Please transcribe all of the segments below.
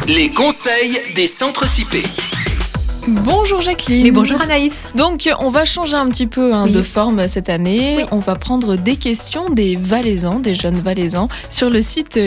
Les conseils des centres CIP. Bonjour Jacqueline. Et bonjour Anaïs. Donc on va changer un petit peu de forme cette année. On va prendre des questions des Valaisans, des jeunes Valaisans, sur le site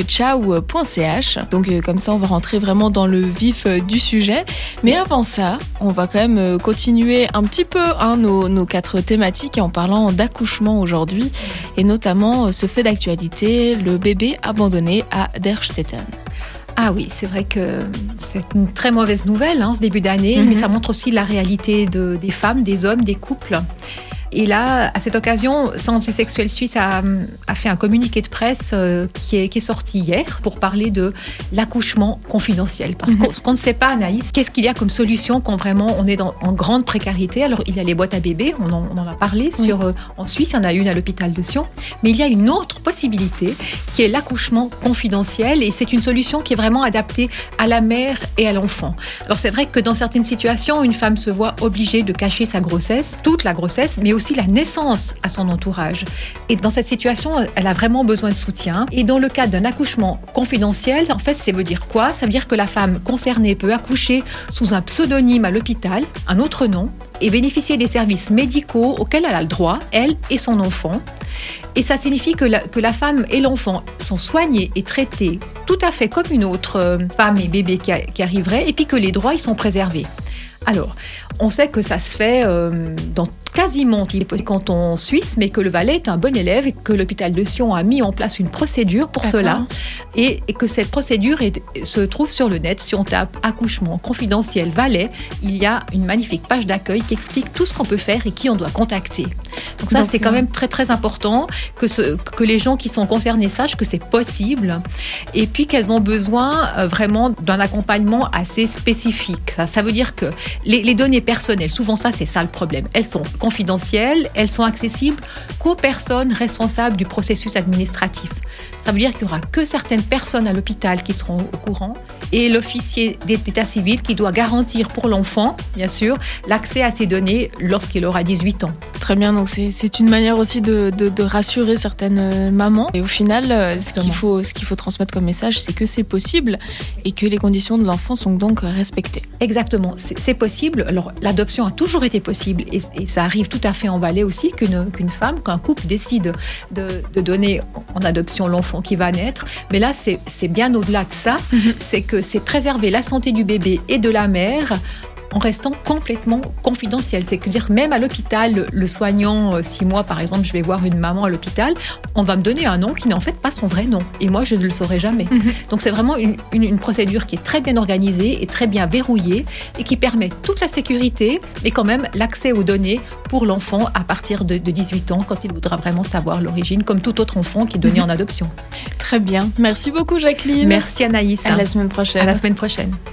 ciao.ch. Donc comme ça on va rentrer vraiment dans le vif du sujet. Mais avant ça, on va quand même continuer un petit peu nos 4 thématiques en parlant d'accouchement aujourd'hui. Et notamment ce fait d'actualité, le bébé abandonné à Derstetten. Ah oui, c'est vrai que c'est une très mauvaise nouvelle ce début d'année, mais ça montre aussi la réalité des femmes, des hommes, des couples. Et là, à cette occasion, Santé Sexuelle Suisse a fait un communiqué de presse qui est sorti hier pour parler de l'accouchement confidentiel. Parce que ce qu'on ne sait pas, Anaïs, qu'est-ce qu'il y a comme solution quand vraiment on est en grande précarité? Alors, il y a les boîtes à bébés, on en a parlé. En Suisse, il y en a une à l'hôpital de Sion. Mais il y a une autre possibilité qui est l'accouchement confidentiel. Et c'est une solution qui est vraiment adaptée à la mère et à l'enfant. Alors, c'est vrai que dans certaines situations, une femme se voit obligée de cacher sa grossesse, toute la grossesse, mais aussi la naissance à son entourage. Et dans cette situation, elle a vraiment besoin de soutien. Et dans le cadre d'un accouchement confidentiel, en fait, ça veut dire quoi? Ça veut dire que la femme concernée peut accoucher sous un pseudonyme à l'hôpital, un autre nom, et bénéficier des services médicaux auxquels elle a le droit, elle et son enfant. Et ça signifie que la femme et l'enfant sont soignés et traités tout à fait comme une autre femme et bébé qui arriverait, et puis que les droits ils sont préservés. Alors, on sait que ça se fait dans quasiment tous les cantons en Suisse, mais que le Valais est un bon élève et que l'hôpital de Sion a mis en place une procédure pour cela et que cette procédure se trouve sur le net. Si on tape accouchement confidentiel Valais, il y a une magnifique page d'accueil qui explique tout ce qu'on peut faire et qui on doit contacter. Donc ça, c'est quand même très très important que les gens qui sont concernés sachent que c'est possible et puis qu'elles ont besoin vraiment d'un accompagnement assez spécifique. Ça veut dire que les données personnelles, souvent c'est ça le problème, elles sont confidentielles, elles sont accessibles qu'aux personnes responsables du processus administratif. Ça veut dire qu'il n'y aura que certaines personnes à l'hôpital qui seront au courant et l'officier d'état civil qui doit garantir pour l'enfant, bien sûr, l'accès à ces données lorsqu'il aura 18 ans. Très bien, donc c'est une manière aussi de rassurer certaines mamans. Et au final, ce qu'il faut transmettre comme message, c'est que c'est possible et que les conditions de l'enfant sont donc respectées. Exactement, c'est possible. Alors, l'adoption a toujours été possible et ça arrive tout à fait en Valais aussi qu'une femme, qu'un couple décide de donner en adoption l'enfant qui va naître. Mais là, c'est bien au-delà de ça. C'est que c'est préserver la santé du bébé et de la mère en restant complètement confidentiel. C'est-à-dire même à l'hôpital, le soignant, si moi par exemple je vais voir une maman à l'hôpital, on va me donner un nom qui n'est en fait pas son vrai nom. Et moi je ne le saurai jamais. Donc c'est vraiment une procédure qui est très bien organisée et très bien verrouillée et qui permet toute la sécurité mais quand même l'accès aux données pour l'enfant à partir de 18 ans quand il voudra vraiment savoir l'origine comme tout autre enfant qui est donné en adoption. Très bien. Merci beaucoup Jacqueline. Merci Anaïs. À la semaine prochaine. À la semaine prochaine.